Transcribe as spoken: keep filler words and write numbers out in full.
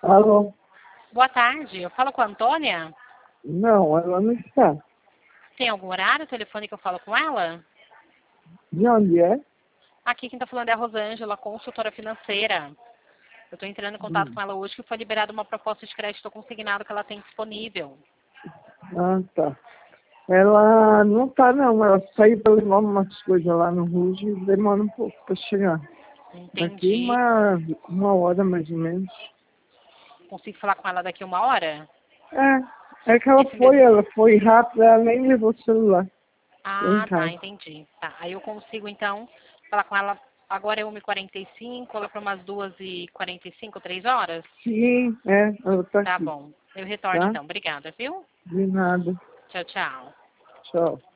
Alô? Boa tarde, eu falo com a Antônia? Não, ela não está. Tem algum horário, telefone que eu falo com ela? De onde é? Aqui quem está falando é a Rosângela, consultora financeira. Eu estou entrando em contato Hum. com ela hoje que foi liberada uma proposta de crédito consignado que ela tem disponível. Ah, tá. Ela não tá, não. Ela saiu para levar umas coisas lá no Ruge e demora um pouco para chegar. Daqui Entendi. uma, uma hora, mais ou menos. Consigo falar com ela daqui uma hora? É, é que ela Esse foi, mesmo... ela foi rápida, ela nem levou o celular. Foi em Ah, tá, casa. entendi. Tá, aí eu consigo então falar com ela agora é uma e quarenta e cinco, lá para umas duas e quarenta e cinco, três horas? Sim, é, ela tá Tá aqui, bom. Eu retorno tá? então. Obrigada, viu? De nada. Tchau, tchau. Tchau.